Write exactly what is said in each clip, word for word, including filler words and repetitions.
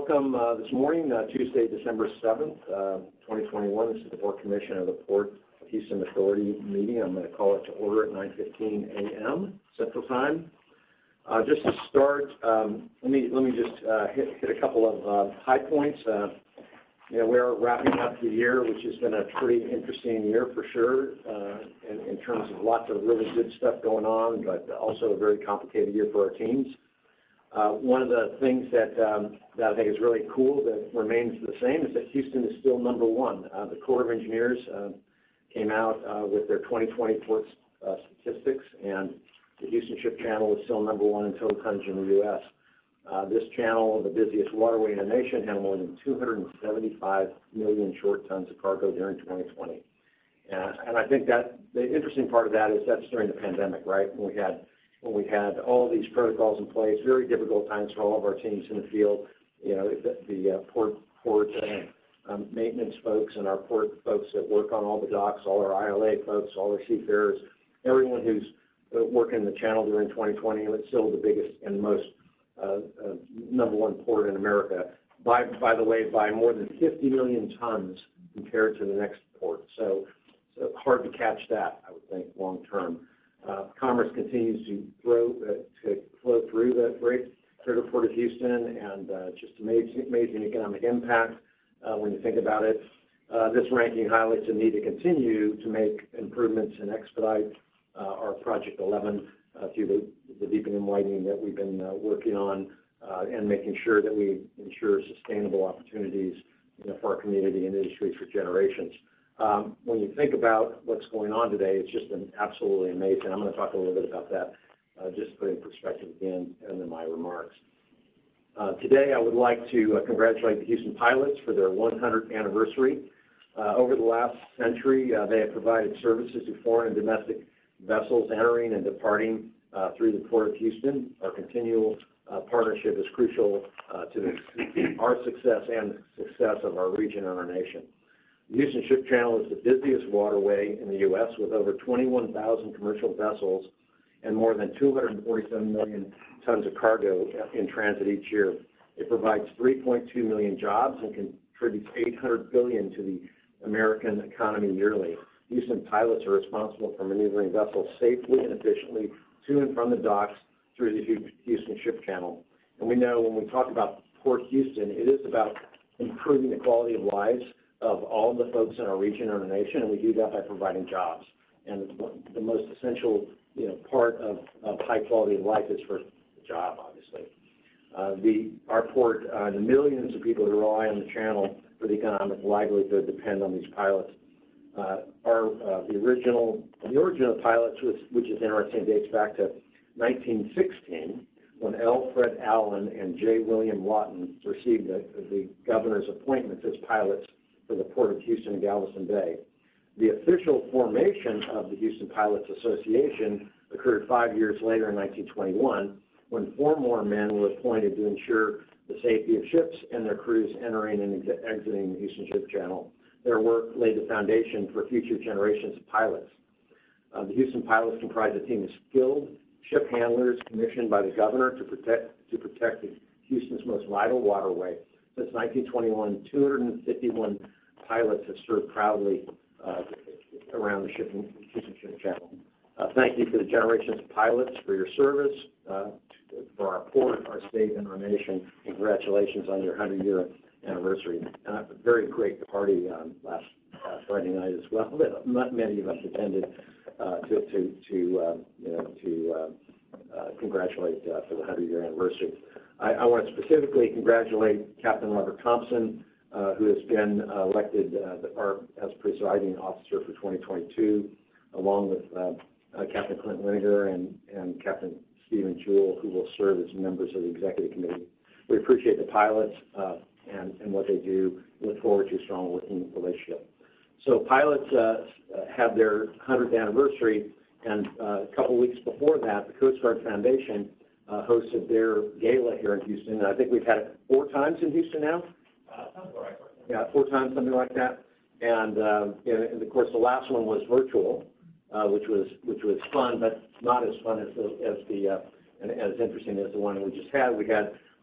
welcome uh, this morning, uh, Tuesday, December seventh, uh, twenty twenty-one. This is the Board Commission of the Port of Houston Authority meeting. I'm going to call it to order at nine fifteen a m Central Time. Uh, just to start, um, let me let me just uh, hit, hit a couple of uh, high points. Uh, you know, we're wrapping up the year, which has been a pretty interesting year for sure, uh, in, in terms of lots of really good stuff going on, but also a very complicated year for our teams. Uh, one of the things that, um, that I think is really cool that remains the same is that Houston is still number one. Uh, the Corps of Engineers uh, came out uh, with their twenty twenty port uh, statistics, and the Houston Ship Channel is still number one in total tonnage in the U S Uh, this channel, the busiest waterway in the nation, had more than two hundred seventy-five million short tons of cargo during twenty twenty. Uh, and I think that the interesting part of that is that's during the pandemic, right? When we had when we had all these protocols in place, very difficult times for all of our teams in the field. You know, the, the uh, port port uh, um, maintenance folks and our port folks that work on all the docks, all our I L A folks, all our seafarers, everyone who's uh, working the channel during twenty twenty, and it's still the biggest and most uh, uh, number one port in America. By by the way, by more than fifty million tons compared to the next port. So, so hard to catch that, I would think, long term. Uh, commerce continues to, throw, uh, to flow through the great greater Port of Houston, and uh, just amazing, amazing economic impact uh, when you think about it. Uh, this ranking highlights the need to continue to make improvements and expedite uh, our Project eleven uh, through the, the deepening and widening that we've been uh, working on, uh, and making sure that we ensure sustainable opportunities, you know, for our community and industry for generations. Um, when you think about what's going on today, it's just been absolutely amazing. I'm going to talk a little bit about that, uh, just to put in perspective again, and in my remarks. Uh, today, I would like to uh, congratulate the Houston Pilots for their one hundredth anniversary. Uh, over the last century, uh, they have provided services to foreign and domestic vessels entering and departing uh, through the Port of Houston. Our continual uh, partnership is crucial uh, to the, our success and the success of our region and our nation. The Houston Ship Channel is the busiest waterway in the U S with over twenty-one thousand commercial vessels and more than two hundred forty-seven million tons of cargo in transit each year. It provides three point two million jobs and contributes eight hundred billion dollars to the American economy yearly. Houston pilots are responsible for maneuvering vessels safely and efficiently to and from the docks through the Houston Ship Channel. And we know when we talk about Port Houston, it is about improving the quality of lives of all the folks in our region or the nation, and we do that by providing jobs. And the most essential, you know, part of, of high quality of life is for the job, obviously. Uh, the, our port, uh, the millions of people who rely on the channel for the economic livelihood depend on these pilots. Uh, our, uh, the original, the origin of pilots, was, which is interesting, dates back to nineteen sixteen, when L. Fred Allen and J. William Lawton received the, the governor's appointments as pilots for the Port of Houston and Galveston Bay. The official formation of the Houston Pilots Association occurred five years later in nineteen twenty-one, when four more men were appointed to ensure the safety of ships and their crews entering and ex exiting the Houston Ship Channel. Their work laid the foundation for future generations of pilots. Uh, the Houston Pilots comprise a team of skilled ship handlers commissioned by the governor to protect, to protect the Houston's most vital waterway. Since nineteen twenty-one, two hundred fifty-one pilots have served proudly uh, around the shipping, Houston Ship Channel. Uh, thank you for the generations of pilots for your service, uh, for our port, our state, and our nation. Congratulations on your hundred-year anniversary. Uh, a very great party um, last uh, Friday night as well that not many of us attended uh, to, to, to uh, you know, to uh, uh, congratulate uh, for the hundred-year anniversary. I, I want to specifically congratulate Captain Robert Thompson, uh, who has been uh, elected uh, the, our, as presiding officer for twenty twenty-two, along with uh, uh, Captain Clint Winiger and, and Captain Stephen Jewell, who will serve as members of the executive committee. We appreciate the pilots uh, and, and what they do. We look forward to a strong working relationship. So pilots uh, have their hundredth anniversary, and uh, a couple weeks before that, the Coast Guard Foundation Uh, hosted their gala here in Houston. I think we've had it four times in Houston now. Uh, sounds right. Yeah, four times, something like that. And, uh, and, and of course, the last one was virtual, uh, which was which was fun, but not as fun as the as the uh, and as interesting as the one we just had. We had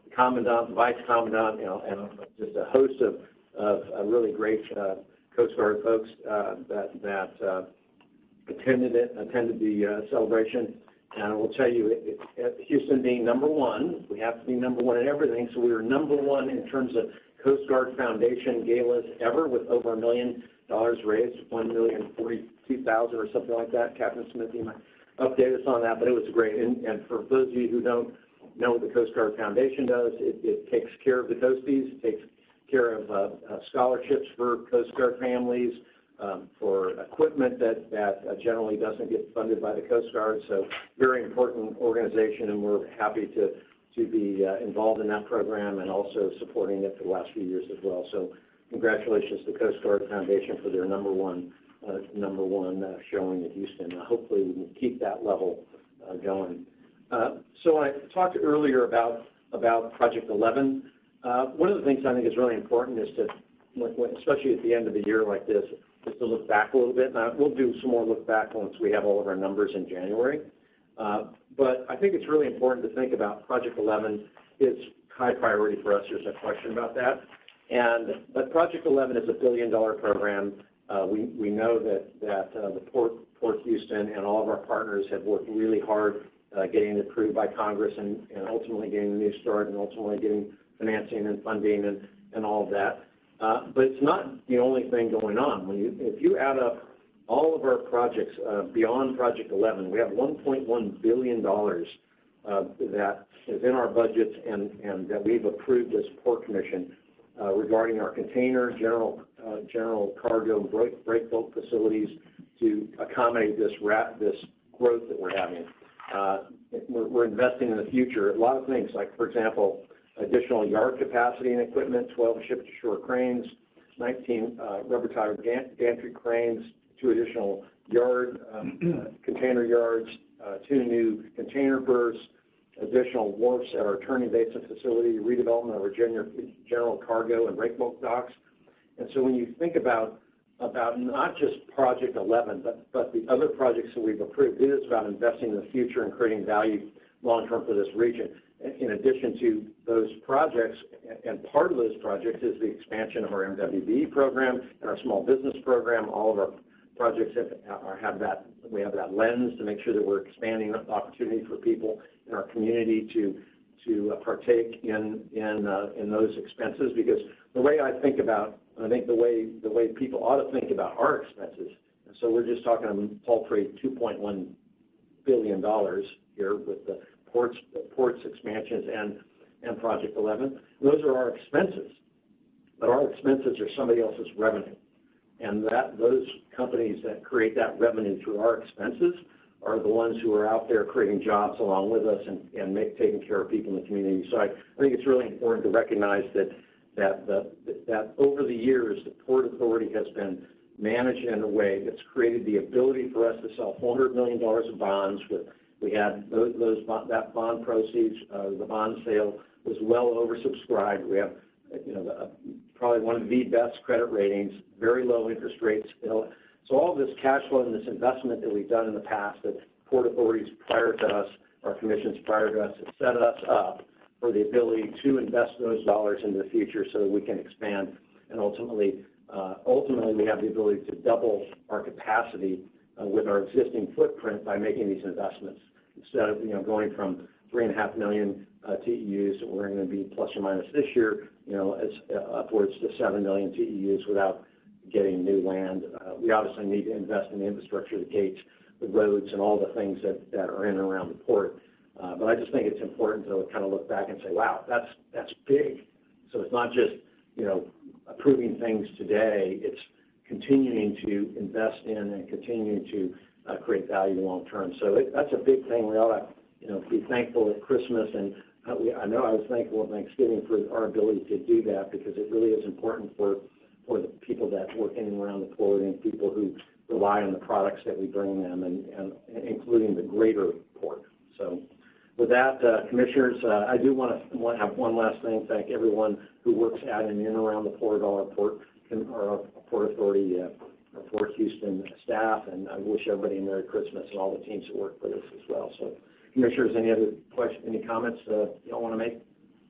Commandant, the Vice Commandant, you know, and just a host of, of uh, really great uh, Coast Guard folks uh, that, that uh, attended it, attended the uh, celebration. And I will tell you, it, it, Houston being number one, we have to be number one in everything, so we were number one in terms of Coast Guard Foundation galas ever, with over a million dollars raised, one million forty-two thousand or something like that. Captain Smith, you might update us on that, but it was great. And, and for those of you who don't know what the Coast Guard Foundation does, it, it takes care of the Coasties, it takes care of uh, uh, scholarships for Coast Guard families, um, for equipment that, that uh, generally doesn't get funded by the Coast Guard. So very important organization, and we're happy to, to be uh, involved in that program and also supporting it for the last few years as well. So congratulations to the Coast Guard Foundation for their number one, uh, number one uh, showing in Houston. Uh, hopefully we can keep that level uh, going. Uh, so I talked earlier about, about Project eleven. Uh, one of the things I think is really important is to, especially at the end of the year like this, is to look back a little bit. Now, we'll do some more look back once we have all of our numbers in January. Uh, but I think it's really important to think about Project eleven is high priority for us. There's no question about that. And, but Project eleven is a billion dollar program. Uh, we, we know that, that uh, the Port, Port Houston and all of our partners have worked really hard uh, getting it approved by Congress and, and ultimately getting the new start and ultimately getting financing and funding and, and all of that. Uh, but it's not the only thing going on. When you, if you add up all of our projects uh, beyond Project eleven, we have one point one billion dollars uh, that is in our budgets and, and that we've approved as Port Commission uh, regarding our container, general, uh, general cargo, and break, break bulk facilities to accommodate this, rat, this growth that we're having. Uh, we're, we're investing in the future. A lot of things, like, for example, additional yard capacity and equipment, twelve ship-to-shore cranes, nineteen uh, rubber-tired gantry cranes, two additional yard, um, uh, container yards, uh, two new container berths, additional wharfs at our Turning Basin facility, redevelopment of our general, general cargo and break bulk docks. And so when you think about about not just Project eleven, but, but the other projects that we've approved, it is about investing in the future and creating value long-term for this region. In addition to those projects, and part of those projects is the expansion of our M W B program and our small business program. All of our projects have, have that, we have that lens to make sure that we're expanding the opportunity for people in our community to, to partake in, in, uh, in those expenses. Because the way I think about, I think the way, the way people ought to think about our expenses, and so we're just talking a paltry two point one billion dollars here with the ports, ports expansions and, and Project eleven. Those are our expenses, but our expenses are somebody else's revenue. And that those companies that create that revenue through our expenses are the ones who are out there creating jobs along with us and, and make, taking care of people in the community. So I, I think it's really important to recognize that, that, the, that over the years, the Port Authority has been managed in a way that's created the ability for us to sell four hundred million dollars of bonds. With, we had those, those that bond proceeds, uh, the bond sale was well oversubscribed. We have, you know, the, probably one of the best credit ratings, very low interest rates. You know, so all this cash flow and this investment that we've done in the past, that Port Authorities prior to us, our commissions prior to us, have set us up for the ability to invest those dollars into the future so that we can expand. And ultimately, uh, ultimately we have the ability to double our capacity uh, with our existing footprint by making these investments. Instead of, you know, going from three and a half million uh, T E Us, we're going to be plus or minus this year, you know, as uh, upwards to seven million T E Us without getting new land. Uh, we obviously need to invest in the infrastructure, the gates, the roads, and all the things that, that are in and around the port. Uh, but I just think it's important to kind of look back and say, wow, that's that's big. So it's not just, you know, approving things today. It's continuing to invest in and continuing to uh, create value long term. So it, that's a big thing. We ought to, you know, be thankful at Christmas, and uh, we, I know I was thankful at Thanksgiving for our ability to do that, because it really is important for for the people that work in and around the port and people who rely on the products that we bring them, and, and including the greater port. So with that, uh, commissioners, uh, I do want to want to have one last thing. Thank everyone who works at and in and around the port, all our port, our Port Authority, uh, our Port Houston staff, and I wish everybody a Merry Christmas and all the teams that work for this as well. So, commissioners, any other questions, any comments uh, y'all want to make?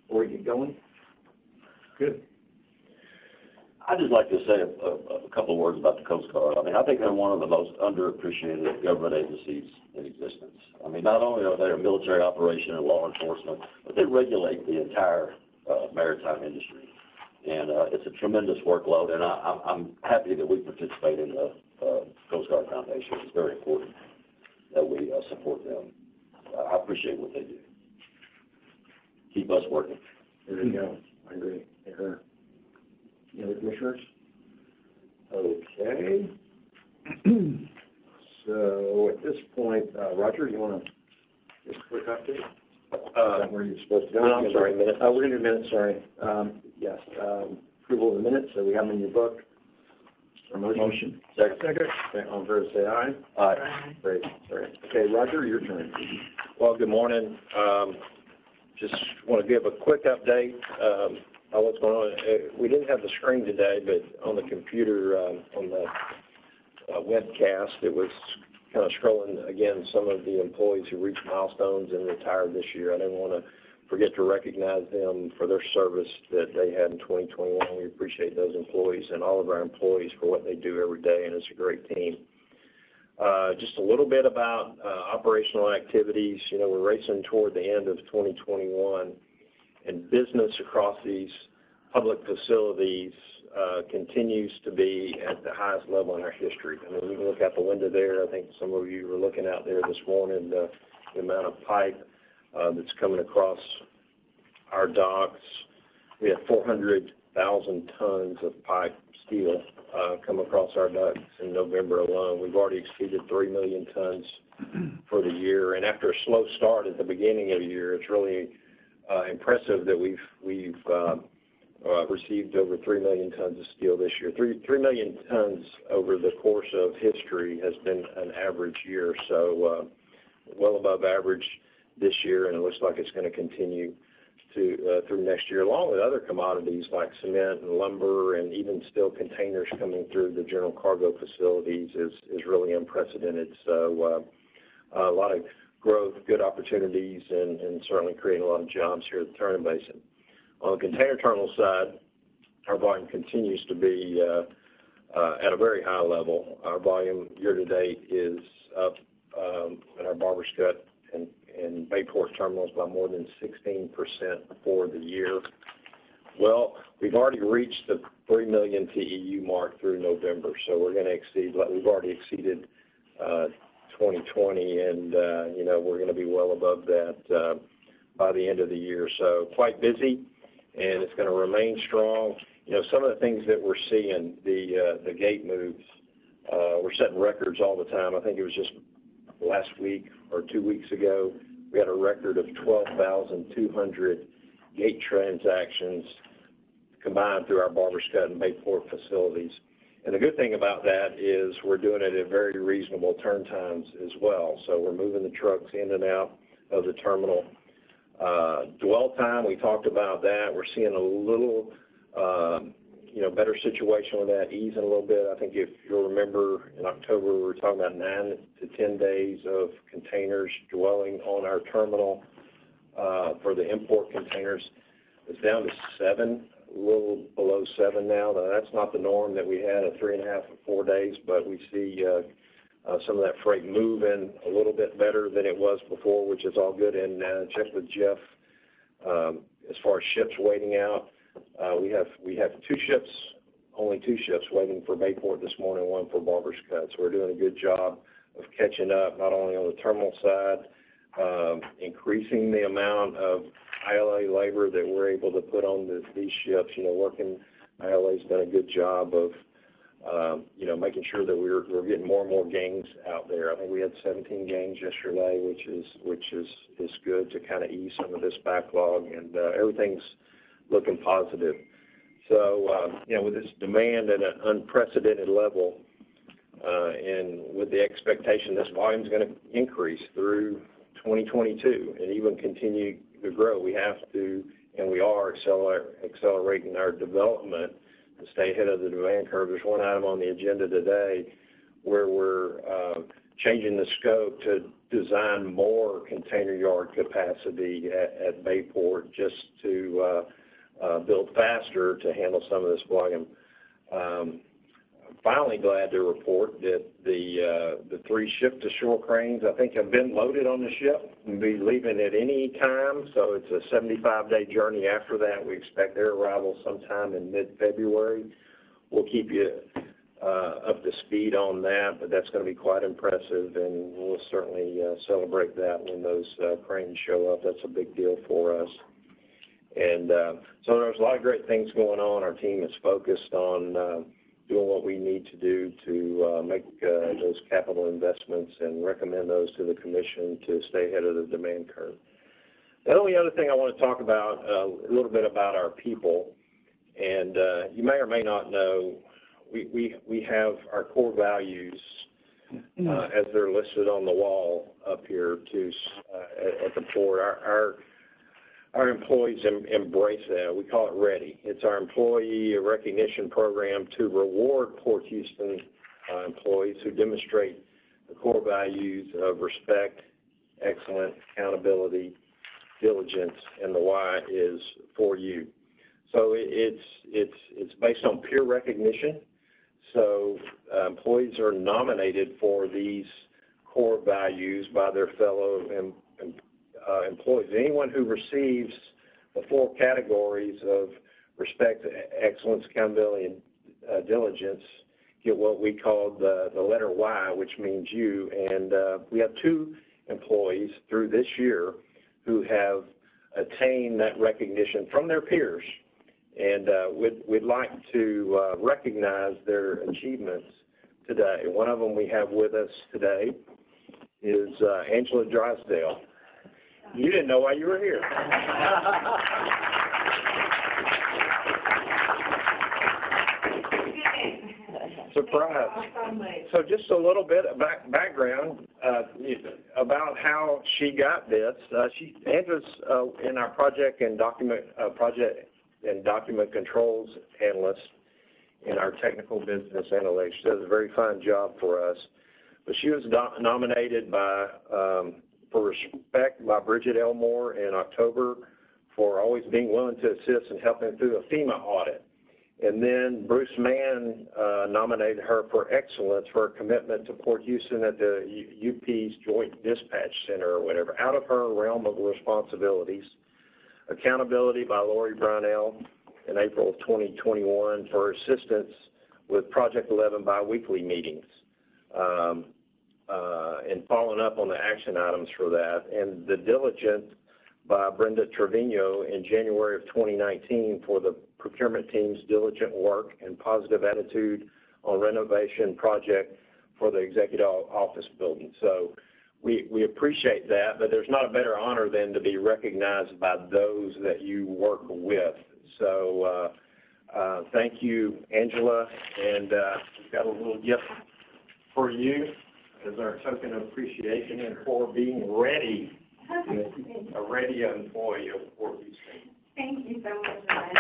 before we get going? Good. I'd just like to say a, a, a couple of words about the Coast Guard. I mean, I think they're one of the most underappreciated government agencies in existence. I mean, not only are they a military operation and law enforcement, but they regulate the entire uh, maritime industry. And uh, it's a tremendous workload, and I, I'm, I'm happy that we participate in the uh, Coast Guard Foundation. It's very important that we uh, support them. Uh, I appreciate what they do. Keep us working. There you go. I agree. I agree. Any other commissioners? Okay. So at this point, uh, Roger, you want to give a quick update? Uh, where you're supposed to go? No, I'm sorry, minutes. Uh, we're going to do minutes, sorry. Um, yes, um, approval of the minutes, so we have them in your book. A motion? Motion. Second. Second. Okay, all in favor, say aye. Aye. Great, sorry. Okay, Roger, your turn. Well, good morning. Um, just want to give a quick update um, on what's going on. Uh, we didn't have the screen today, but on the computer, um, on the uh, webcast, it was kind of scrolling again some of the employees who reached milestones and retired this year. I didn't want to forget to recognize them for their service that they had in twenty twenty-one. We appreciate those employees and all of our employees for what they do every day, and it's a great team. Uh, just a little bit about uh, operational activities. You know, we're racing toward the end of twenty twenty-one, and business across these public facilities uh, continues to be at the highest level in our history. I mean, you can look out the window there. I think some of you were looking out there this morning, the, the amount of pipe uh, that's coming across our docks. We had four hundred thousand tons of pipe steel uh, come across our docks in November alone. We've already exceeded three million tons for the year, and after a slow start at the beginning of the year, it's really uh, impressive that we've we've uh, uh, received over three million tons of steel this year. Three three million tons over the course of history has been an average year, so uh, well above average this year, and it looks like it's going to continue to uh, through next year, along with other commodities like cement and lumber, and even steel containers coming through the general cargo facilities is is really unprecedented. So uh, a lot of growth, good opportunities, and, and certainly creating a lot of jobs here at the Turner Basin. On the container terminal side, our volume continues to be uh, uh, at a very high level. Our volume year to date is up um, at our Barbers Cut and and Bayport terminals by more than sixteen percent for the year. Well, we've already reached the three million T E U mark through November, so we're going to exceed, we've already exceeded uh, twenty twenty, and, uh, you know, we're going to be well above that uh, by the end of the year. So quite busy, and it's going to remain strong. You know, some of the things that we're seeing, the, uh, the gate moves, uh, we're setting records all the time. I think it was just last week or two weeks ago, we had a record of twelve thousand two hundred gate transactions combined through our Barbers Cut and Bayport facilities. And the good thing about that is we're doing it at very reasonable turn times as well. So we're moving the trucks in and out of the terminal. Uh, dwell time, we talked about that. We're seeing a little um, you know, better situation with that, easing a little bit. I think if you'll remember in October, we were talking about nine to ten days of containers dwelling on our terminal uh, for the import containers. It's down to seven, a little below seven now. Now, that's not the norm that we had at three and a half or four days, but we see uh, uh, some of that freight moving a little bit better than it was before, which is all good. And uh, check with Jeff um, as far as ships waiting out. Uh, we have we have two ships, only two ships waiting for Bayport this morning, one for Barbers Cut. So we're doing a good job of catching up, not only on the terminal side, um, increasing the amount of I L A labor that we're able to put on the, these ships. You know, working I L A's done a good job of, um, you know, making sure that we're we're getting more and more gangs out there. I think we had seventeen gangs yesterday, which is which is is good to kind of ease some of this backlog, and uh, everything's looking positive. So, uh, you know, with this demand at an unprecedented level, uh, and with the expectation this volume is going to increase through twenty twenty-two and even continue to grow, we have to, and we are acceler- accelerating our development to stay ahead of the demand curve. There's one item on the agenda today where we're uh, changing the scope to design more container yard capacity at, at Bayport just to uh, uh, build faster to handle some of this volume. Um, Finally glad to report that the uh, the three ship-to-shore cranes, I think, have been loaded on the ship and be leaving at any time. So it's a seventy-five day journey after that. We expect their arrival sometime in mid-February. We'll keep you uh, up to speed on that, but that's going to be quite impressive, and we'll certainly uh, celebrate that when those uh, cranes show up. That's a big deal for us. And uh, so there's a lot of great things going on. Our team is focused on uh, doing what we need to do to uh, make uh, those capital investments and recommend those to the commission to stay ahead of the demand curve. The only other thing I want to talk about, uh, a little bit about our people, and uh, you may or may not know, we, we, we have our core values uh, as they're listed on the wall up here to, uh, at, at the port. Our, our Our employees em embrace that. We call it READY. It's our employee recognition program to reward Port Houston uh, employees who demonstrate the core values of respect, excellence, accountability, diligence, and the why is for you. So it, it's, it's, it's based on peer recognition. So uh, employees are nominated for these core values by their fellow employees. Uh, employees. Anyone who receives the four categories of respect, excellence, accountability, and uh, diligence get what we call the, the letter Y, which means you. And uh, we have two employees through this year who have attained that recognition from their peers. And uh, we'd, we'd like to uh, recognize their achievements today. One of them we have with us today is uh, Angela Drysdale. You didn't know why you were here. Surprise. So just a little bit of back, background uh, about how she got this. Uh, she Andrew's uh, in our project and document uh, project and document controls analyst in our technical business analytics. She does a very fine job for us. But she was do nominated by. Um, for respect by Bridget Elmore in October for always being willing to assist and helping through a FEMA audit. And then Bruce Mann uh, nominated her for excellence for her commitment to Port Houston at the U P's Joint Dispatch Center or whatever, out of her realm of responsibilities. Accountability by Lori Brownell in April of twenty twenty-one for assistance with Project eleven biweekly meetings. Um, Uh, and following up on the action items for that, and the diligence by Brenda Trevino in January of twenty nineteen for the procurement team's diligent work and positive attitude on renovation project for the executive office building. So we, we appreciate that, but there's not a better honor than to be recognized by those that you work with. So uh, uh, thank you, Angela, and uh, we've got a little gift for you as our token of appreciation and for being ready, a ready employee of Port Houston. Thank you so much, Ryan.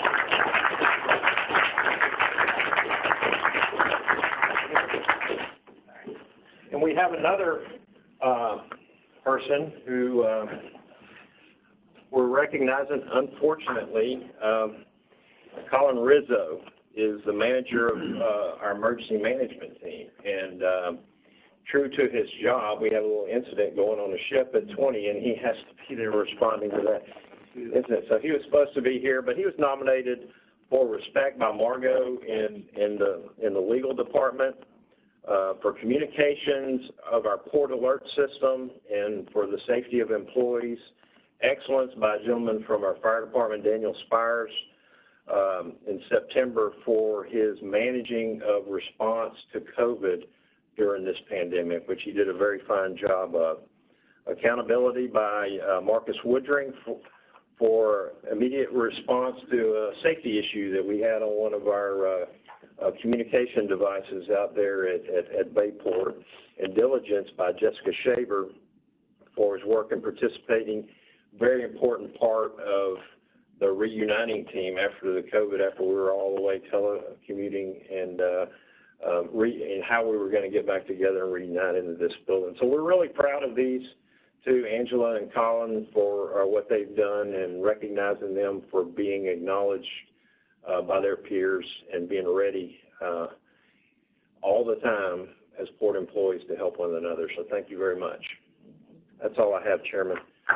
And we have another uh, person who uh, we're recognizing, unfortunately. Um, Colin Rizzo is the manager of uh, our emergency management team, and um, true to his job, we had a little incident going on the ship at twenty, and he has to be there responding to that incident. So he was supposed to be here, but he was nominated for respect by Margot in, in, the, in the legal department, uh, for communications of our port alert system and for the safety of employees, excellence by a gentleman from our fire department, Daniel Spires, um, in September for his managing of response to COVID during this pandemic, which he did a very fine job of. Accountability by uh, Marcus Woodring for, for immediate response to a safety issue that we had on one of our uh, uh, communication devices out there at, at, at Bayport. And diligence by Jessica Shaver for his work in participating, very important part of the reuniting team after the COVID, after we were all the way telecommuting and uh, um, re, and how we were going to get back together and reunite into this building. So we're really proud of these two, Angela and Colin, for uh, what they've done and recognizing them for being acknowledged uh, by their peers and being ready uh, all the time as port employees to help one another. So thank you very much. That's all I have, Chairman.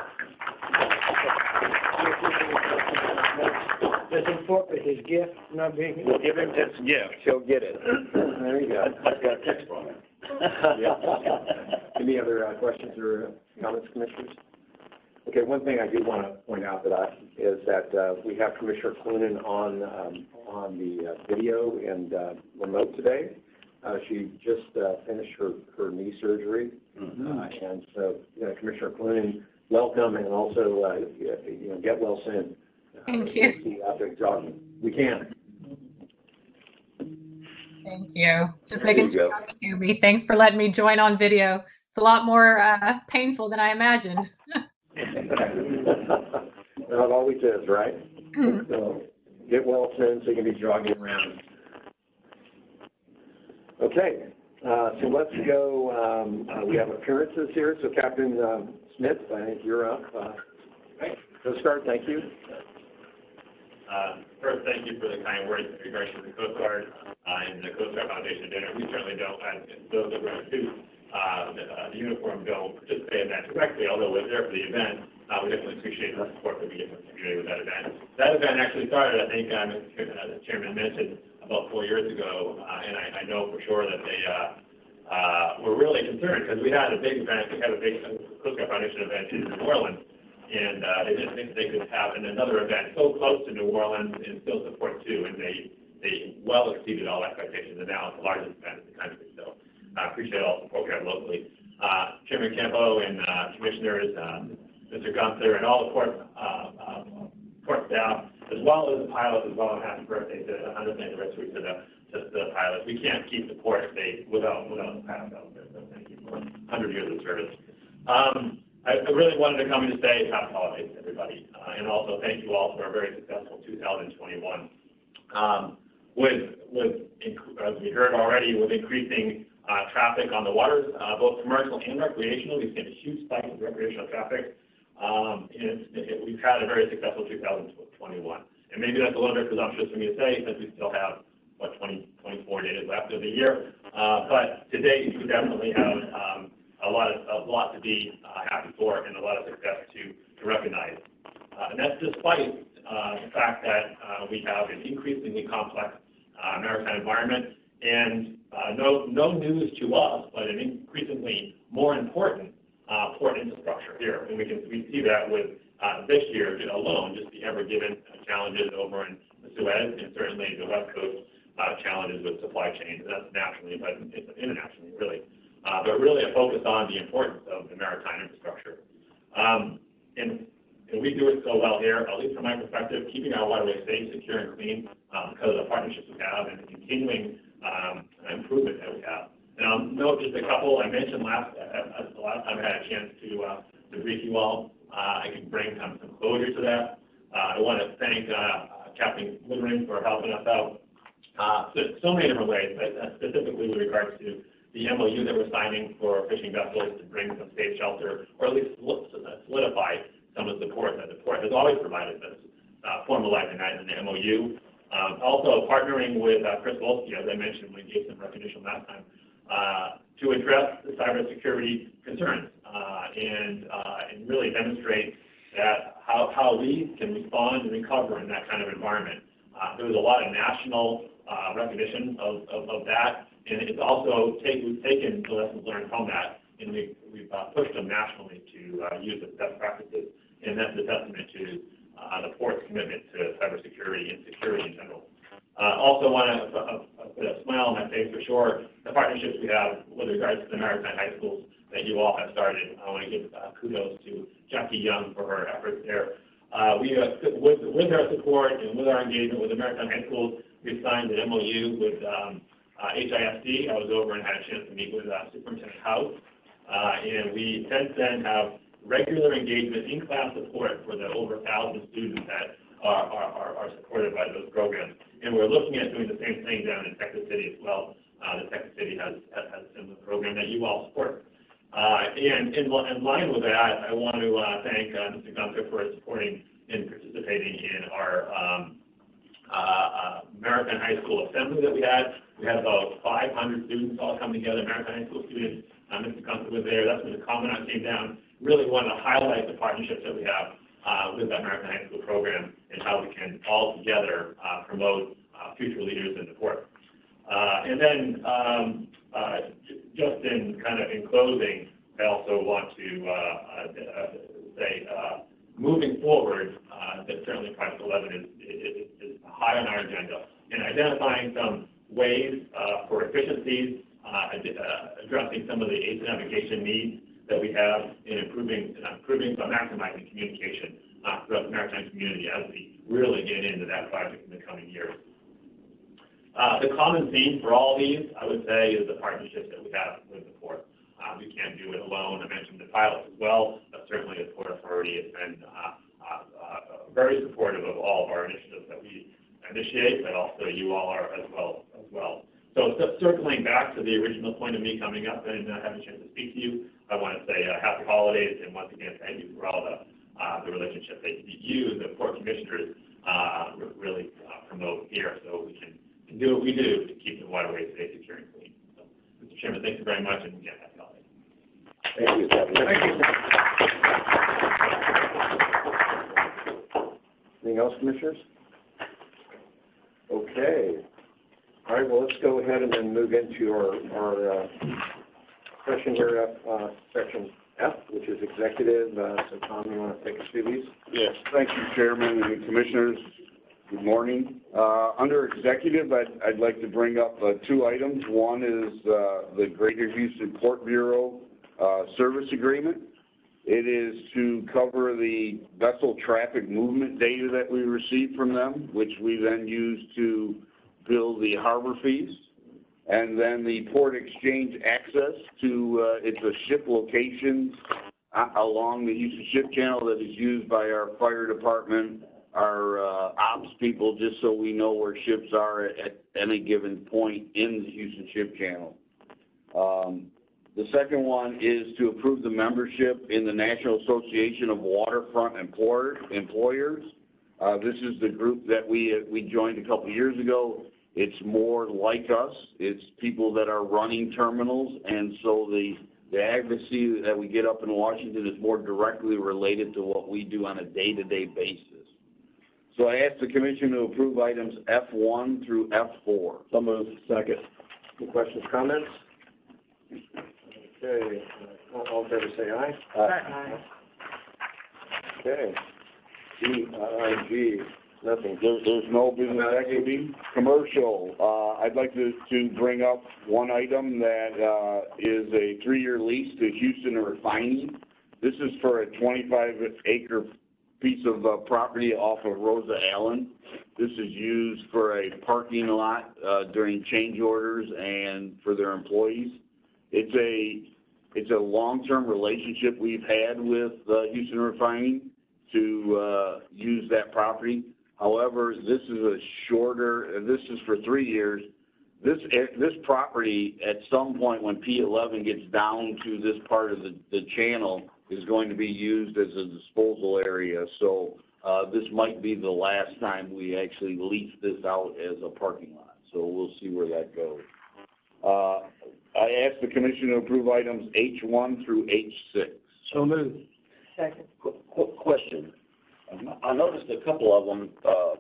Does he forfeit his gift not being? We'll give him his gift. He'll get it. There you go. I've got a text from him. Any other uh, questions or uh, comments, Commissioners? Okay, one thing I do want to point out that I, is that uh, we have Commissioner Cloonan on um, on the uh, video and uh, remote today. Uh, she just uh, finished her, her knee surgery, mm-hmm. uh, and so you know, Commissioner Cloonan, welcome, and also uh, you know, get well soon. Thank uh, you. See you out there jogging. We can. Thank you. Just There making you sure go. you can hear me. Thanks for letting me join on video. It's a lot more uh, painful than I imagined. Well, it always is, right? So get well soon so you can be jogging around. Okay, uh, so let's go. Um, uh, we have appearances here. So Captain um, Smith, I think you're up. Uh, so start. Thank you. Uh, first, thank you for the kind words in regards to the Coast Guard uh, and the Coast Guard Foundation dinner. We certainly don't, as those that run to uh, the, uh, the uniform don't participate in that directly, although we're there for the event. Uh, we definitely appreciate the support that we get from the community with that event. That event actually started, I think, um, as the Chairman mentioned, about four years ago, uh, and I, I know for sure that they uh, uh, were really concerned because we had a big event, we had a big Coast Guard Foundation event in New Orleans. And uh, they didn't think they could have another event so close to New Orleans and still support too. And they they well exceeded all expectations. And now it's the largest event in the country. So I uh, appreciate all the support we have locally. Uh, Chairman Campo and uh, commissioners, uh, Mister Gunther, and all the port uh, uh, port staff, as well as the pilots, as well. And happy birthday to the hundredth anniversary to the to the pilots. We can't keep the port safe without without the pilots out there. So thank you for one hundred years of service. Um, I really wanted to come in to say happy holidays to everybody, uh, and also thank you all for a very successful two thousand twenty-one. Um, with, with, as we heard already, with increasing uh, traffic on the waters, uh, both commercial and recreational, we've seen a huge spike in recreational traffic, um, and it's, it, we've had a very successful two thousand twenty-one. And maybe that's a little bit presumptuous for me to say, since we still have, what, twenty, twenty-four days left of the year. Uh, but to date, we definitely have um, a lot of a lot to be uh, happy for and a lot of success to, to recognize. Uh, and that's despite uh, the fact that uh, we have an increasingly complex uh, maritime environment and uh, no, no news to us, but an increasingly more important uh, port infrastructure here. And we can we see that with uh, this year alone, just the ever-given challenges over in the Suez and certainly the West Coast uh, challenges with supply chains. And that's nationally, but it's internationally, really. Uh, but really a focus on the importance of the maritime infrastructure. Um, and, and we do it so well here, at least from my perspective, keeping our waterways safe, secure, and clean um, because of the partnerships we have and the continuing um, improvement that we have. And I'll note just a couple I mentioned last, uh, the last time I had a chance to, uh, to brief you all. Uh, I can bring some, some closure to that. Uh, I want to thank uh, Captain Woodring for helping us out uh, so, so many different ways, but uh, specifically with regards to the M O U that we're signing for fishing vessels to bring some safe shelter, or at least solidify some of the support that the port has always provided that's uh, formalizing that in the M O U. Um, also partnering with uh, Chris Wolski, as I mentioned, when he gave some recognition last time, uh, to address the cybersecurity concerns uh, and, uh, and really demonstrate that how, how we can respond and recover in that kind of environment. Uh, there was a lot of national uh, recognition of, of, of that. And it's also, take, we've taken the lessons learned from that, and we've, we've uh, pushed them nationally to uh, use the best practices, and that's a testament to uh, the port's commitment to cybersecurity and security in general. Uh, also want to uh, put a smile on my face for sure, the partnerships we have with regards to the maritime high schools that you all have started. I want to give uh, kudos to Jackie Young for her efforts there. Uh, we, uh, with, with our support and with our engagement with the maritime high schools, we've signed an M O U with um, Uh, H I S D. I was over and had a chance to meet with uh, Superintendent House, uh, and we since then have regular engagement in class support for the over a thousand students that are, are, are supported by those programs. And we're looking at doing the same thing down in Texas City as well, uh, the Texas City has, has has a similar program that you all support. Uh, and in, in line with that, I want to uh, thank uh, Mister Gunther for supporting and participating in our um, uh, uh, American High School Assembly that we had. We had about five hundred students all come together, American High School students. Uh, Mister Gunther was there. That's when the Commandant came down. Really wanted to highlight the partnerships that we have uh, with the American High School program and how we can all together uh, promote uh, future leaders in the port. Uh, and then um, uh, just in kind of in closing, I also want to uh, uh, say, uh, moving forward, uh, that certainly Project eleven is, is, is high on our agenda in identifying some ways uh, for efficiencies, uh, uh, addressing some of the aid to navigation needs that we have in improving, uh, improving, but maximizing communication uh, throughout the maritime community as we really get into that project in the coming years. Uh, the common theme for all these, I would say, is the partnerships that we have with the port. Uh, we can't do it alone. I mentioned the pilots as well, but certainly the Port Authority has been uh, uh, uh, very supportive of all of our initiatives that we initiate, but also you all are as well. As well. So, so circling back to the original point of me coming up and uh, having a chance to speak to you, I want to say uh, happy holidays, and once again, thank you for all the uh, the relationship that you, the port commissioners, uh, really uh, promote here, so we can and do what we do to keep the waterways safe, secure, and clean. So, Mister Chairman, thank you very much, and again, happy holidays. Thank you. Thank you. Anything else, commissioners? Okay. All right, well, let's go ahead and then move into our, our uh, session here, F, uh, section F, which is executive. Uh, so, Tom, you want to take us through these? Yes, thank you, Chairman and Commissioners. Good morning. Uh, under executive, I'd, I'd like to bring up uh, two items. One is uh, the Greater Houston Port Bureau uh, service agreement. It is to cover the vessel traffic movement data that we receive from them, which we then use to bill the harbor fees. And then the port exchange access to, uh, it's a ship location uh, along the Houston Ship Channel that is used by our fire department, our uh, ops people, just so we know where ships are at, at any given point in the Houston Ship Channel. Um, the second one is to approve the membership in the National Association of Waterfront Employer, Employers. Uh, this is the group that we, we joined a couple years ago. It's more like us. It's people that are running terminals, and so the, the advocacy that we get up in Washington is more directly related to what we do on a day-to-day basis. So I ask the Commission to approve items F one through F four. So moved. Second. Any questions, comments? Okay. Uh, all in favor, say aye. Aye. Okay. G, I, G, nothing. There, there's no business activity. Commercial, uh, I'd like to, to bring up one item that, uh, is a three-year lease to Houston Refining. This is for a twenty-five acre piece of uh, property off of Rosa Allen. This is used for a parking lot, uh, during change orders and for their employees. It's a, it's a long-term relationship we've had with, uh, Houston Refining to uh, use that property. However, this is a shorter, this is for three years. This this property, at some point when P eleven gets down to this part of the, the channel, is going to be used as a disposal area. So uh, this might be the last time we actually lease this out as a parking lot. So we'll see where that goes. Uh, I ask the Commission to approve items H one through H six. So moved. Second. Qu- qu- question. I noticed a couple of them, uh,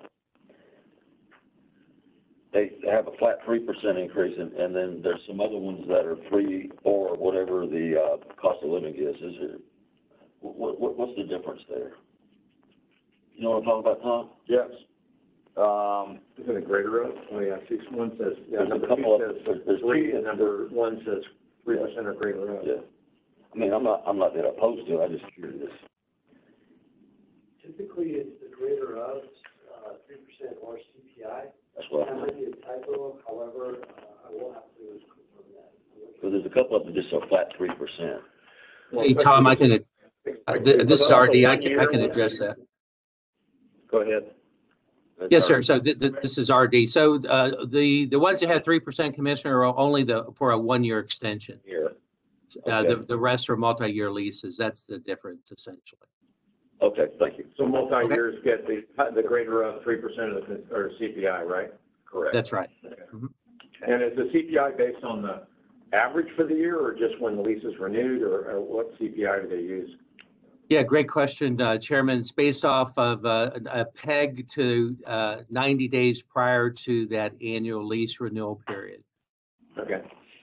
they have a flat three percent increase, and, and then there's some other ones that are three or whatever the uh, cost of living is. Is it, what, what, what's the difference there? You know what I'm talking about, Tom? Yes. Um, Is it a greater road? Oh, yeah, six, one says, yeah, There's a number couple two of- says there's- there's three, two- and number one says three percent or greater road. Yeah. I mean, I'm not, I'm not that opposed to it. I'm just curious. Typically, it's the greater of, uh, three percent or C P I. That's what That I'm might be a typo, however, uh, I will have to confirm that. So there's a couple of them just a flat three percent. Well, Hey, Tom, I can, uh, th- this is For R D, the I one can, year I can one- address that. Go ahead. That's Yes, our- sir. So th- th- this is R D. So uh, the, the ones that have three percent commissioner are only the, for a one-year extension. Here. Uh, the, Okay. the rest are multi-year leases. That's the difference essentially. Okay, thank you. So multi-years get the, the greater of three percent of the, or C P I, right? Correct. That's right. And is the C P I based on the average for the year, or just when the lease is renewed, or, or what C P I do they use? Yeah, great question, uh, Chairman. It's based off of uh, a peg to uh, ninety days prior to that annual lease renewal period. Okay.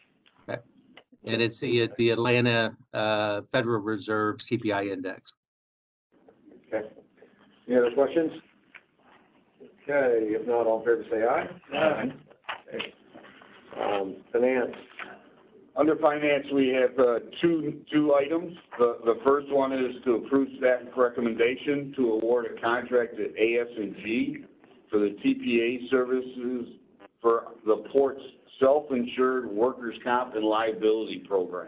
And it's the, the Atlanta uh, Federal Reserve C P I index. Okay. Any other questions? Okay, if not, all in favor, say aye. Aye. Okay. Um, finance. Under finance, we have, uh, two, two items. The, the first one is to approve staff recommendation to award a contract to A S and G for the T P A services for the port's self-insured workers' comp and liability program.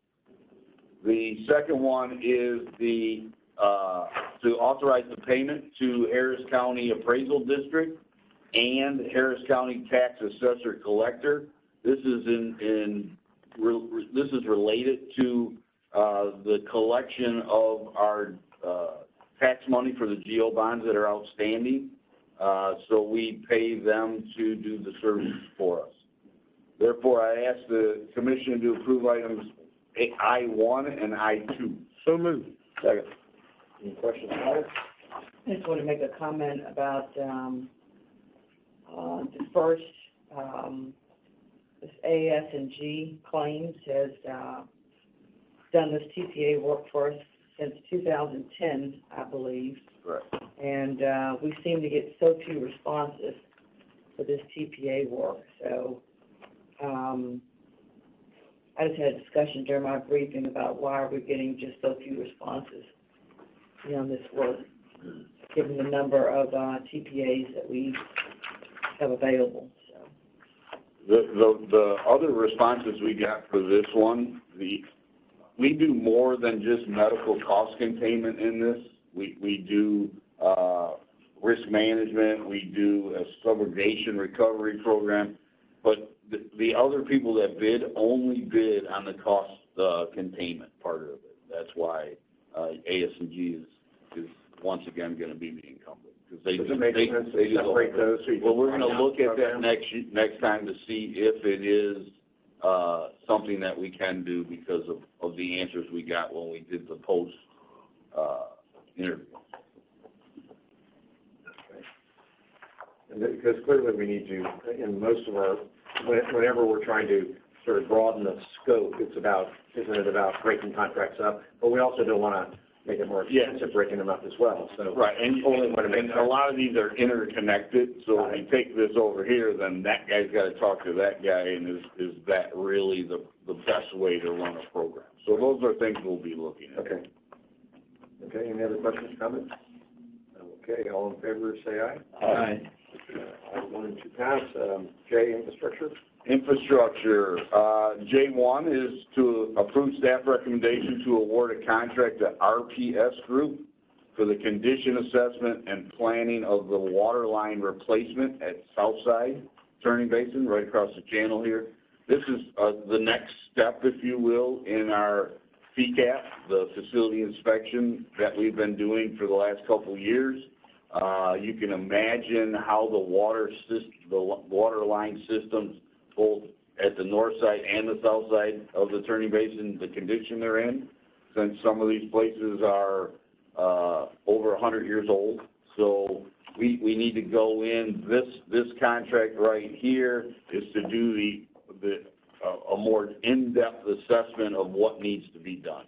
The second one is the, uh, to authorize the payment to Harris County Appraisal District and Harris County Tax Assessor Collector. This is in, in, re, this is related to, uh, the collection of our, uh, tax money for the G O bonds that are outstanding. Uh, so we pay them to do the service for us. Therefore, I ask the commission to approve items I one and I two. So moved. Second. Any questions, comments? I just want to make a comment about, um, uh, the first, um, this A S and G Claims has, uh, done this T P A work for us since two thousand ten, I believe. Right. And, uh, we seem to get so few responses for this T P A work, so, um, I just had a discussion during my briefing about why are we getting just so few responses, you know, on this work, given the number of, uh, T P As that we have available, so. The, the, the other responses we got for this one, the, we do more than just medical cost containment in this. We, we do, uh, risk management, we do a subrogation recovery program, but the, the other people that bid only bid on the cost, uh, containment part of it. That's why, uh, A S and G is, is once again gonna be the incumbent. Because they, Does do- it make they, sense they to do the whole separate thing. those so you can? Well, we're gonna find out look the at that program? next, next time to see if it is, uh, something that we can do because of, of the answers we got when we did the post, uh, interview. And that- Because clearly we need to, in most of our, when- whenever we're trying to sort of broaden the scope, it's about, isn't it about breaking contracts up? But we also don't want to make it more expensive breaking them up as well, so. Right, and, Only when it makes and a sense. lot of these are interconnected, so if you take this over here, then that guy's gotta talk to that guy, and is, is that really the, the best way to run a program? So those are things we'll be looking at. Okay. Okay, any other questions, comments? Okay, all in favor, say aye. Aye. Uh, One and two pass. Um, J, infrastructure. Infrastructure, uh, J one is to approve staff recommendation to award a contract to R P S Group for the condition assessment and planning of the water line replacement at Southside Turning Basin, right across the channel here. This is, uh, the next step, if you will, in our F E C A P, the facility inspection that we've been doing for the last couple of years. Uh, you can imagine how the water sys, the water line systems, both at the north side and the south side of the Turning Basin, the condition they're in, since some of these places are, uh, over a hundred years old. So we, we need to go in, this, this contract right here is to do the, the, uh, a more in-depth assessment of what needs to be done.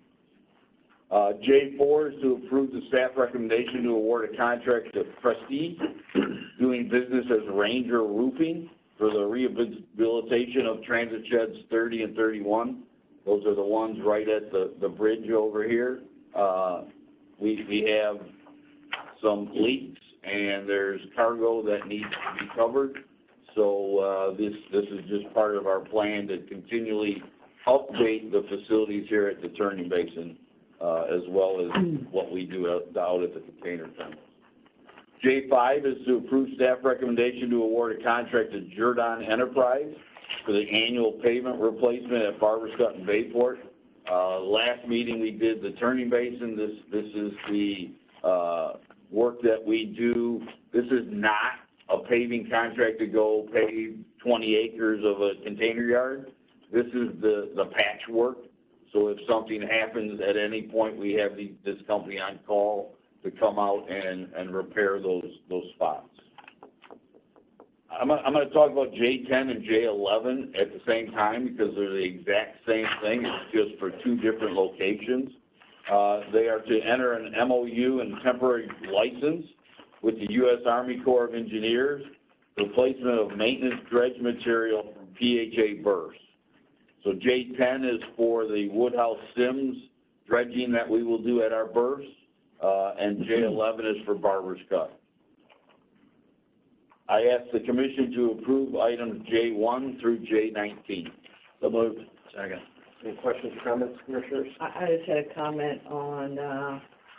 Uh, J four is to approve the staff recommendation to award a contract to Prestige, doing business as Ranger Roofing, for the rehabilitation of transit sheds thirty and thirty-one. Those are the ones right at the, the bridge over here. Uh, we, we have some leaks, and there's cargo that needs to be covered. So, uh, this, this is just part of our plan to continually update the facilities here at the Turning Basin, uh, as well as what we do out, out at the container terminals. J five is to approve staff recommendation to award a contract to Jordan Enterprise for the annual pavement replacement at Barber's Cut and Bayport. Uh, last meeting, we did the turning basin. This, this is the, uh, work that we do. This is not a paving contract to go pave twenty acres of a container yard. This is the, the patchwork. So if something happens at any point, we have the, this company on call to come out and, and repair those, those spots. I'm, I'm gonna talk about J ten and J eleven at the same time because they're the exact same thing, it's just for two different locations. Uh, they are to enter an M O U and temporary license with the U S Army Corps of Engineers, replacement of maintenance dredge material from P H A Burse. So J ten is for the Woodhouse Sims dredging that we will do at our Burse, uh, and J eleven is for Barber's Cut. I ask the commission to approve items J one through J nineteen. So moved. Second. Any questions or comments, Commissioners? I, I just had a comment on, uh,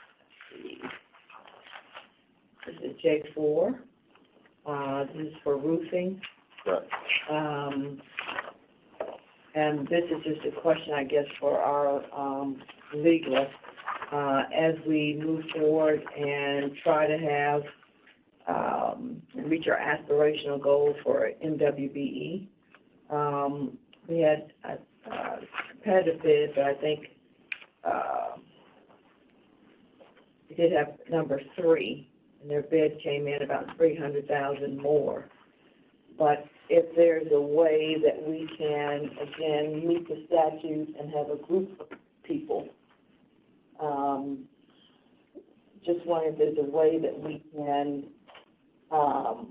this is J four. Uh, this is for roofing. Correct. Um, and this is just a question, I guess, for our, um, legal, uh, as we move forward and try to have, um, reach our aspirational goal for M W B E. Um, we had a, a competitive bid, but I think, uh, we did have number three, and their bid came in about three hundred thousand more. But if there's a way that we can, again, meet the statute and have a group of people, um, just wondering if there's a way that we can, um,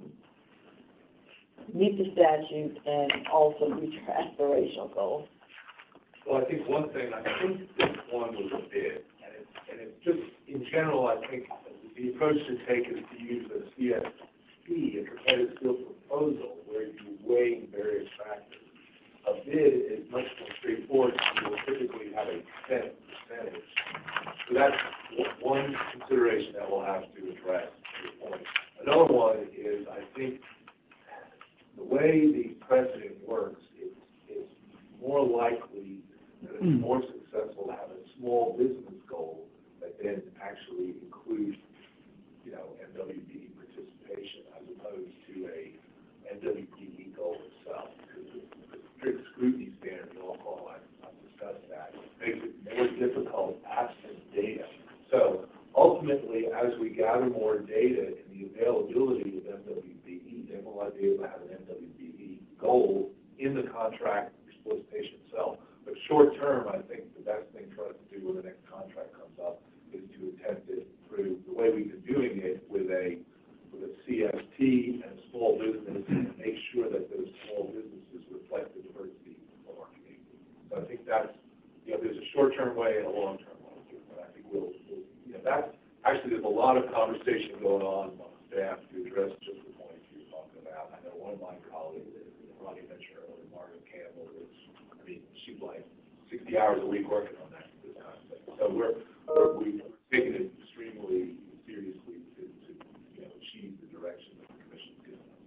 meet the statute and also reach our aspirational goal. Well, I think one thing, I think this one was a bid, and it's, and it's just, in general, I think the approach to take is to use a C S P, a competitive field proposal, where you're weighing various factors. A bid is much more straightforward, you will typically have a set percentage. So that's one consideration that we'll have to address at this point. Another one is, I think, the way the precedent works, it's, it's more likely that it's more successful to have a small business goal that then actually includes, you know, M W B E participation as opposed to a M W B E goal itself. Because the strict scrutiny standard, you all call, I've, I've discussed that, makes it more difficult absent data. So ultimately, as we gather more data in the availability of M W B E, then we'll be able to have an M W B E goal in the contract solicitation itself. But short term, I think the best thing for us to do when the next contract comes up is to attempt it through the way we've been doing it with a with a C S T and a small business, and make sure that those small businesses reflect the diversity of our community. So I think that's, you know, there's a short term way and a long term way, but I think we'll, we'll you know, that's actually there's a lot of conversation going on among staff to address just the points you're talking about. I know one of my colleagues, Ronnie mentioned earlier, Margaret Campbell, is, I mean, she's like sixty hours a week working on that, this kind of thing. So we're, we're we've taken it extremely seriously to, to, you know, achieve the direction that the commission's given us.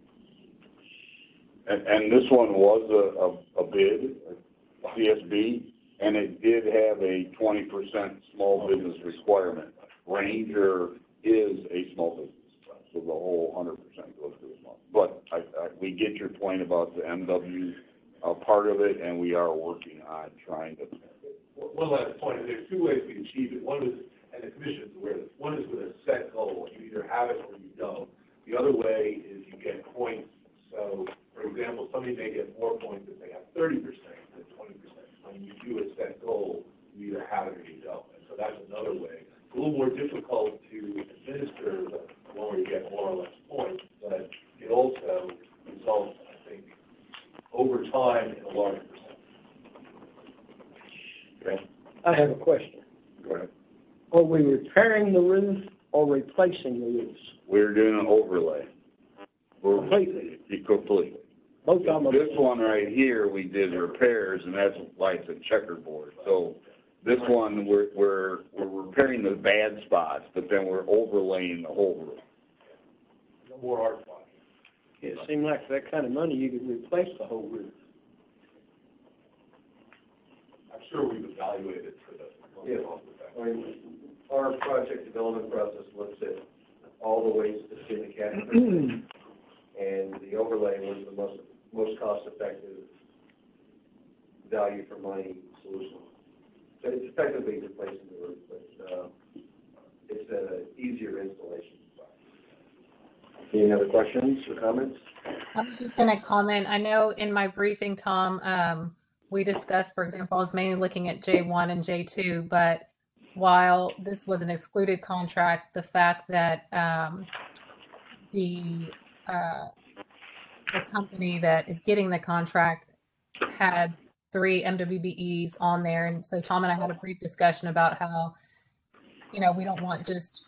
And, and this one was a, a, a bid, a C S B, and it did have a twenty percent small business requirement. Ranger is a small business, so the whole one hundred percent goes to the small. But I, I, we get your point about the M W uh, part of it, and we are working on trying to. One last point, there's two ways we achieve it. One is, and the commission is aware of this, one is with a set goal. You either have it or you don't. The other way is you get points. So, for example, somebody may get more points if they have thirty percent than twenty percent. When you do a set goal, you either have it or you don't. And so that's another way. It's a little more difficult to administer the longer you get more or less points, but it also results, I think, over time in a larger percentage. Okay. I have a question. Go ahead. Are we repairing the roof or replacing the roofs? We're doing an overlay. We're Completely? Completely. Both of them? This one right here, we did repairs, and that's why it's a checkerboard. So this one, we're, we're, we're repairing the bad spots, but then we're overlaying the whole roof. no more art projects. It seemed like for that kind of money, you could replace the whole roof. I'm sure we've evaluated for the. Yeah. I mean, our project development process looks at all the ways to skin the cat, and the overlay was the most, most cost-effective value for money solution. So it's effectively replacing the roof, but, uh, it's an easier installation. Any other questions or comments? I was just going to comment. I know in my briefing, Tom, um, we discussed, for example, I was mainly looking at J one and J two, but while this was an excluded contract, the fact that um, the uh, the company that is getting the contract had three M W B Es on there, and so Tom and I had a brief discussion about how, you know, we don't want just,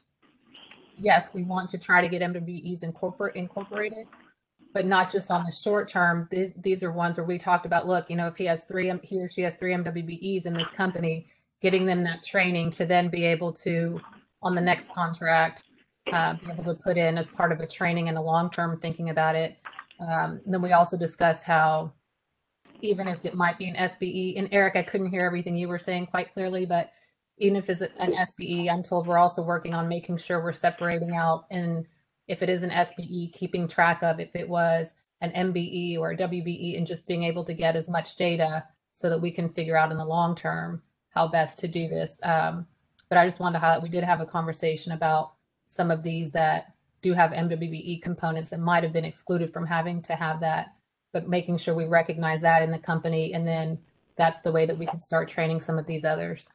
yes, we want to try to get M W B Es incorporate, incorporated, but not just on the short term. These, these are ones where we talked about, look, you know, if he has three, he or she has three M W B Es in this company, getting them that training to then be able to, on the next contract, uh, be able to put in as part of a training and a long-term thinking about it. Um, and then we also discussed how even if it might be an S B E, and Eric, I couldn't hear everything you were saying quite clearly, but even if it's an S B E, I'm told we're also working on making sure we're separating out, and if it is an S B E, keeping track of if it was an M B E or a W B E, and just being able to get as much data so that we can figure out in the long term how best to do this. Um, but I just wanted to highlight, we did have a conversation about some of these that do have M W B E components that might have been excluded from having to have that, but making sure we recognize that in the company, and then that's the way that we can start training some of these others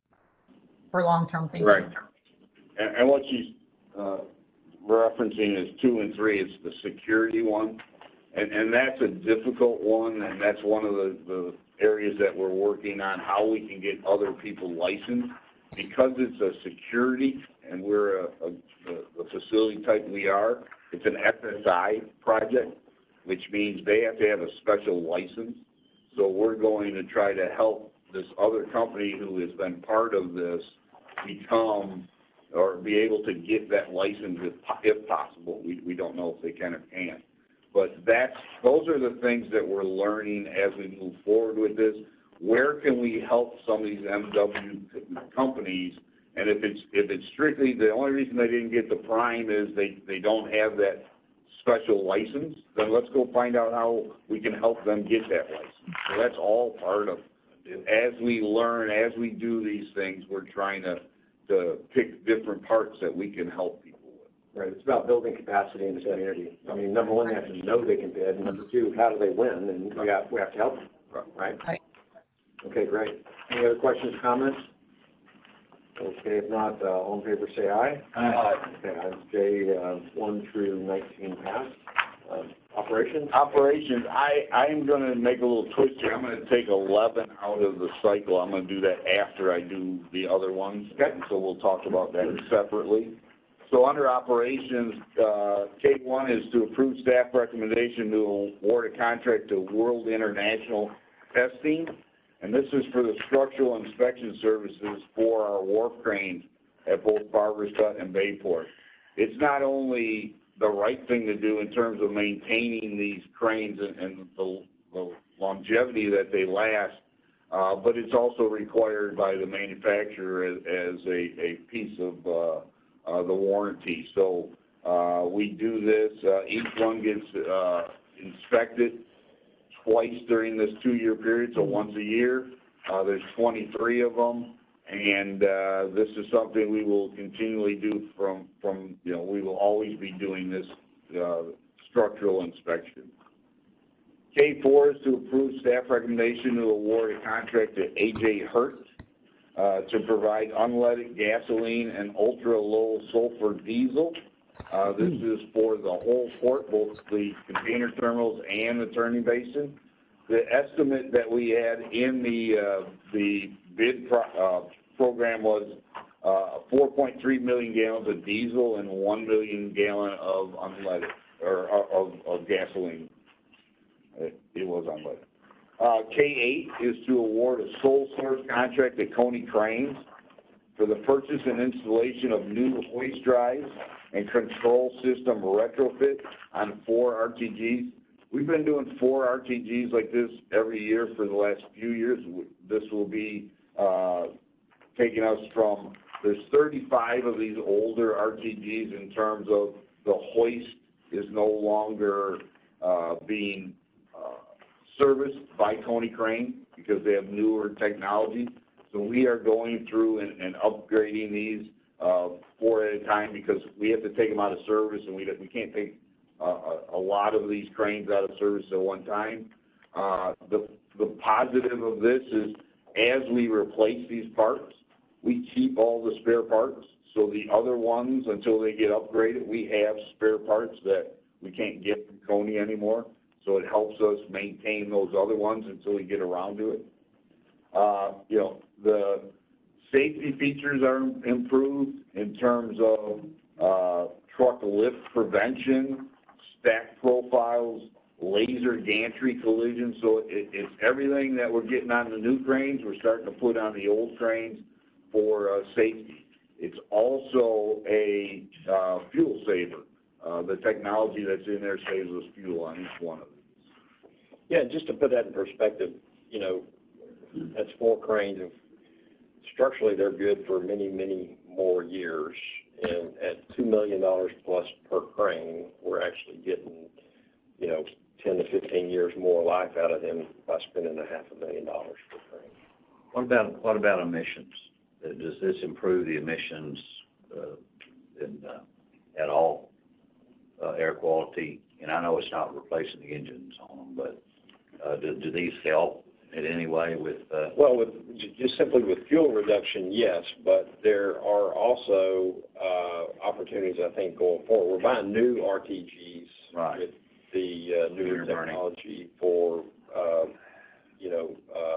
for long-term thinking. Right. And, and what she's uh, referencing is two and three. It's the security one, and and that's a difficult one, and that's one of the, the areas that we're working on, how we can get other people licensed, because it's a security and we're a, a the, the facility type we are. It's an F S I project, which means they have to have a special license. So we're going to try to help this other company who has been part of this become or be able to get that license if, if possible. We, we don't know if they can or can't. But that's, those are the things that we're learning as we move forward with this. Where can we help some of these M W companies? And if it's, if it's strictly, the only reason they didn't get the prime is they, they don't have that special license, then let's go find out how we can help them get that license. So that's all part of it. As we learn, as we do these things, we're trying to, to pick different parts that we can help people with. Right, it's about building capacity in the community. I mean, number one, they have to know they can bid, and number two, how do they win, and we have, we have to help them, right? Right. Okay, great. Any other questions, comments? Okay, if not, uh, all in favor say aye. Aye. Okay, item J, uh, one through nineteen passed. Uh, operations? Operations, I, I am gonna make a little twist here. I'm gonna take eleven out of the cycle. I'm gonna do that after I do the other ones. Okay. So we'll talk about that separately. So under operations, uh, K one is to approve staff recommendation to award a contract to World International Testing. And this is for the structural inspection services for our wharf cranes at both Barbers Cut and Bayport. It's not only the right thing to do in terms of maintaining these cranes and, and the, the longevity that they last, uh, but it's also required by the manufacturer as, as a, a piece of uh, uh, the warranty. So uh, we do this. Uh, each one gets uh, inspected twice during this two-year period, so once a year. Uh, there's twenty-three of them, and uh, this is something we will continually do from, from, you know, we will always be doing this uh, structural inspection. K four is to approve staff recommendation to award a contract to A J Hurt uh, to provide unleaded gasoline and ultra-low sulfur diesel. Uh, this is for the whole port, both the container terminals and the turning basin. The estimate that we had in the uh, the bid pro uh, program was uh, four point three million gallons of diesel and one million gallon of unleaded or of, of gasoline. It, it was unleaded. Uh, K eight is to award a sole source contract to Coney Cranes for the purchase and installation of new hoist drives and control system retrofit on four R T Gs. We've been doing four R T Gs like this every year for the last few years. This will be, uh, taking us from, there's thirty-five of these older R T Gs in terms of the hoist is no longer, uh, being, uh, serviced by Tony Crane because they have newer technology. So we are going through and, and upgrading these, uh, four at a time because we have to take them out of service and we, we can't take uh, a, a lot of these cranes out of service at one time. Uh, the, the positive of this is as we replace these parts, we keep all the spare parts. So the other ones, until they get upgraded, we have spare parts that we can't get from Coney anymore. So it helps us maintain those other ones until we get around to it. Uh, you know, the safety features are improved in terms of uh, truck lift prevention, stack profiles, laser gantry collision. So it, it's everything that we're getting on the new cranes, we're starting to put on the old cranes for uh, safety. It's also a uh, fuel saver. Uh, the technology that's in there saves us fuel on each one of them. Yeah, just to put that in perspective, you know, that's four cranes. Of, structurally, they're good for many, many more years. And at two million dollars plus per crane, we're actually getting, you know, ten to fifteen years more life out of them by spending a half a million dollars per crane. What about, what about emissions? Uh, Does this improve the emissions uh, in, uh, at all? Uh, air quality, and I know it's not replacing the engines on them, but uh, do, do these help in any way with? Uh... Well, with just simply with fuel reduction, yes, but there are also uh, opportunities, I think, going forward. We're buying new R T Gs right. with the uh, newer Inner technology for, uh, you know,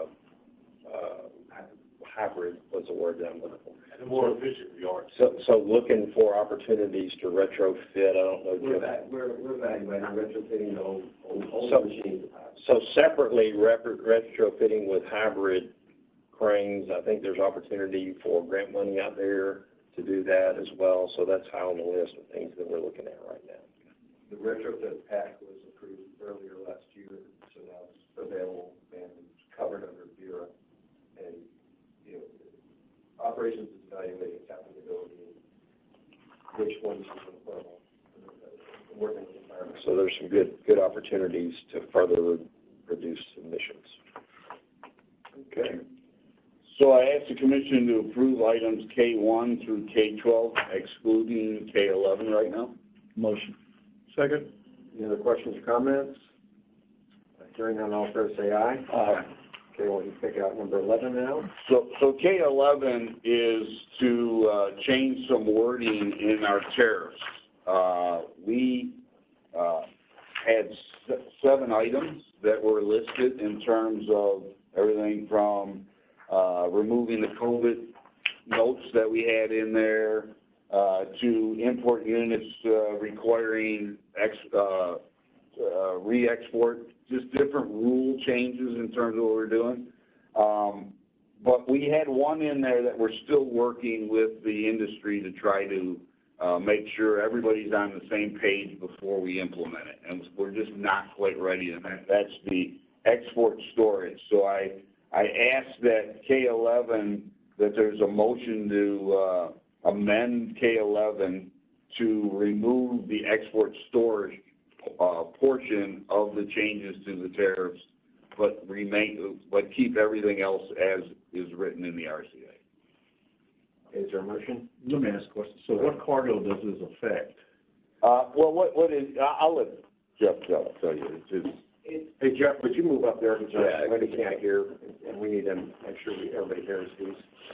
uh, uh, hybrid. What's the word that I'm looking for? And the more efficient we are. So, so looking for opportunities to retrofit. I don't know. We're, back, we're, we're evaluating retrofitting the old, old, old So- machines. So separately, rep- retrofitting with hybrid cranes, I think there's opportunity for grant money out there to do that as well. So that's high on the list of things that we're looking at right now. The retrofit pack was approved earlier last year, so now it's available and covered under B R A. And, you know, operations is evaluating its applicability and which ones is important, working with the environment. So there's some good, good opportunities to further re- reduce emissions. Okay. So I asked the commission to approve items K one through K twelve, excluding K eleven right now. Motion. Second. Any other questions or comments? Hearing none, all fair say aye. Aye. Okay, we'll just pick out number eleven now. So, so K eleven is to, uh, change some wording in our tariffs. Uh, we, uh, had se- seven items that were listed in terms of everything from, uh, removing the COVID notes that we had in there, uh, to import units, uh, requiring ex, uh, uh, re-export, just different rule changes in terms of what we're doing. Um, but we had one in there that we're still working with the industry to try to uh, make sure everybody's on the same page before we implement it. And we're just not quite ready, and that, that's the export storage. So I, I asked that K eleven, that there's a motion to uh, amend K eleven to remove the export storage uh, portion of the changes to the tariffs, but remain, but keep everything else as is written in the R C A. Is there a motion? Let me ask a question. So what cargo does this affect? Uh, well, what, what is, I'll let Jeff tell, tell you, it's just. Hey, Jeff, would you move up there, because Yeah. everybody can't hear, and we need to make sure we, everybody hears these.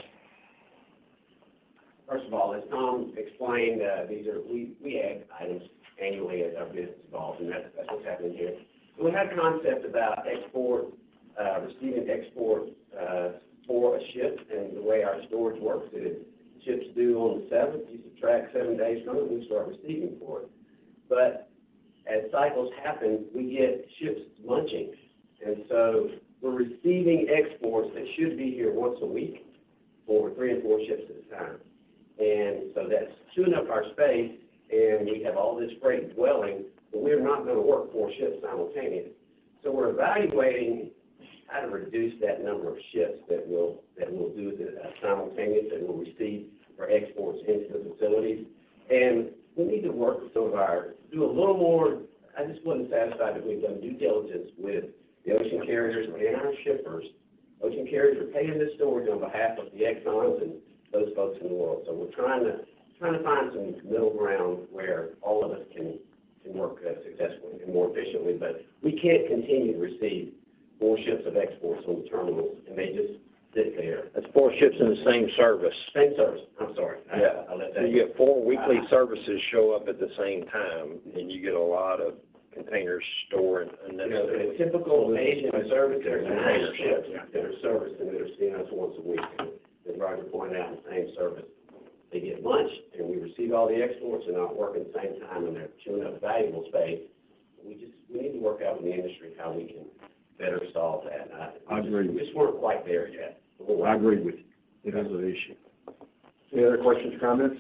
First of all, as Tom explained, uh, these are, we, we add items annually as our business evolves, and that's, that's what's happening here. So we had a concept about export, uh, receiving export, uh, for a ship, and the way our storage works is ships due on the seventh, you subtract seven days from it, we start receiving for it. But as cycles happen, we get ships munching, and so we're receiving exports that should be here once a week for three and four ships at a time. And so that's chewing up our space, and we have all this freight dwelling, but we're not gonna work four shifts simultaneously. So we're evaluating how to reduce that number of shifts that we'll, that we'll do the uh, simultaneous, that we'll receive for exports into the facilities. And we need to work with some of our, do a little more. I just wasn't satisfied that we've done due diligence with the ocean carriers and our shippers. Ocean carriers are paying this storage on behalf of the Exxons and those folks in the world. So we're trying to, trying to find some middle ground where all of us can, can work uh, successfully and more efficiently. But we can't continue to receive four ships of exports on the terminals, and they just sit there. That's four ships in the same service. Same service, I'm sorry. I- Yeah, I'll let so that. you get four weekly services show up at the same time, and you get a lot of containers stored You know, unnecessarily. the typical Asian service, there's nine ships that are serviced and that are seeing us once a week. And as Roger pointed out, the same service. They get lunch, and we receive all the exports, and not working at the same time, and they're chewing up valuable space. We just, we need to work out with the industry how we can better solve that. And I, I agree. We just weren't quite there yet. I agree with you. It is an issue. Any other questions, comments?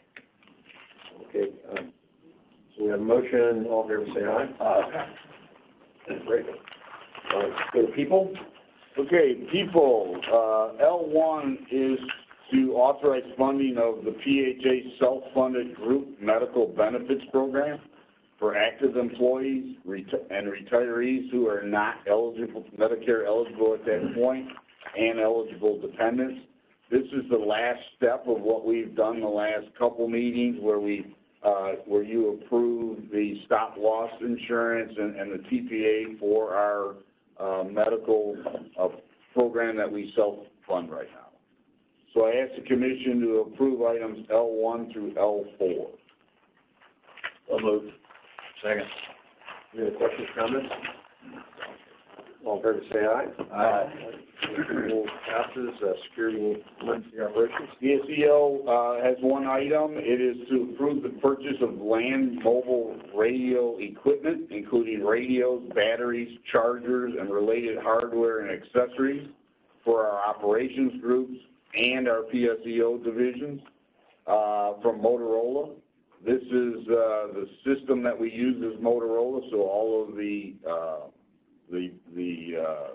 Okay, um, so we have a motion, all in favor say aye. Aye. Great. All right, let's go to people. Okay, people, uh, L one is to authorize funding of the P H A self-funded group medical benefits program for active employees reti- and retirees who are not eligible, Medicare eligible at that point, and eligible dependents. This is the last step of what we've done the last couple meetings where we, uh, where you approve the stop loss insurance and, and the T P A for our, uh, medical, uh, program that we self-fund right now. So I ask the commission to approve items L one through L four. So moved. Second. Any other questions, comments? All in favor say aye. Aye. Rule passes, uh, security emergency operations. The S E O, uh, has one item. It is to approve the purchase of land mobile radio equipment, including radios, batteries, chargers, and related hardware and accessories for our operations groups and our P S E O divisions, uh, from Motorola. This is, uh, the system that we use is Motorola, so all of the, uh, the, the, uh,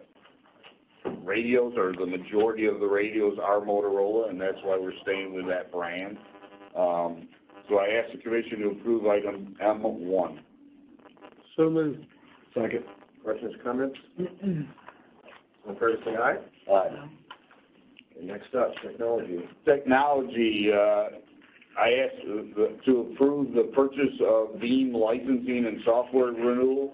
radios, or the majority of the radios are Motorola, and that's why we're staying with that brand. Um, so I ask the commission to approve item M one. So moved. Second. Questions, comments? All in favor say aye. Aye. Okay, next up, technology. Technology, uh, I ask the, to approve the purchase of Beam licensing and software renewal.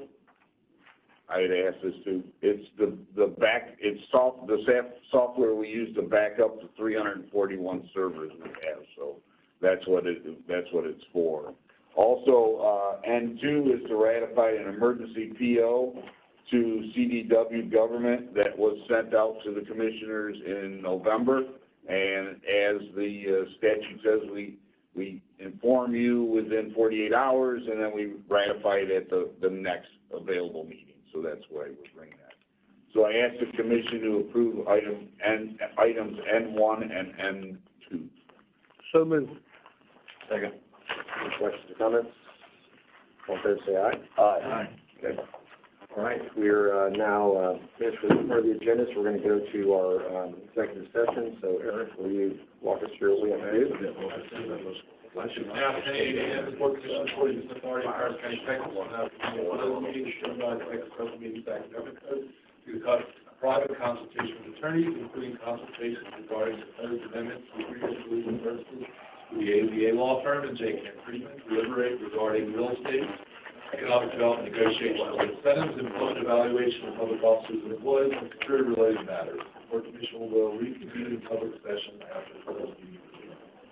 I'd ask this to, it's the, the back, it's soft, the saf- software we use to back up the three hundred forty-one servers we have, so that's what it, that's what it's for. Also, uh, N two is to ratify an emergency P O to C D W government that was sent out to the commissioners in November. And as the uh, statute says, we, we inform you within forty-eight hours, and then we ratify it at the, the next available meeting. So that's why we're bringing that. So I ask the commission to approve item N, items N one and N two. So moved. Second. Any questions or comments? All in favor say aye. Aye. Okay. All right, we're uh, now uh, finished with part of the agenda, so we're going to go to our um, executive session. So Eric, will you walk us through what we have to do? Now, ten eight A M, the Board of Commissioners, Board of Municipal Authority, Harris County, Texas, will have a closed meeting, shown by the Texas Open Meetings Act Government Code, to conduct a private consultation with attorneys, including consultations regarding proposed amendments to agreements with legal services, with the A B A law firm and J. Kent Friedman, to deliberate regarding real estate, economic development negotiations, incentives, employment evaluation of public officers and employees, and security-related matters. The Board of Commissioners will reconvene in public session after